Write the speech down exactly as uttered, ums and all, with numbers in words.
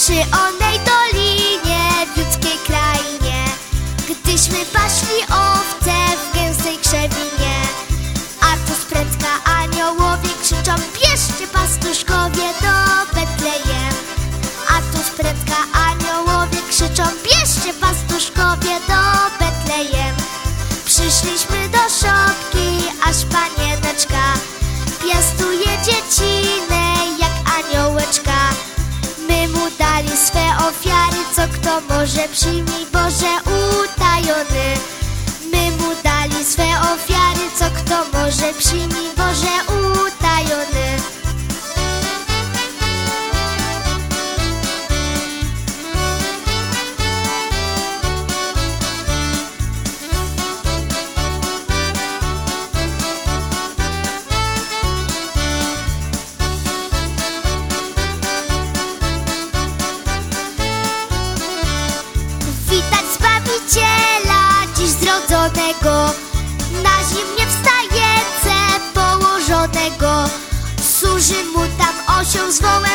przy onej dolinie, w ludzkiej krainie, gdyśmy paśli owce w gęstej krzewinie. A tu z prędka aniołowie krzyczą: bierzcie, pastuszkowie, do Betlejem. A tu z prędka aniołowie krzyczą: bierzcie, pastuszkowie, do Betlejem. Przyszliśmy do szopki, aż panieneczka piastuje dziecinę jak aniołeczka. My mu dali swe ofiary, co kto może, przyjmij Boże utajony. My mu dali swe ofiary, co kto może, przyjmij Boże utajony. Witać Zbawiciela dziś zrodzonego, na zimnie wstajece położonego. Służy mu tam osioł z wołem.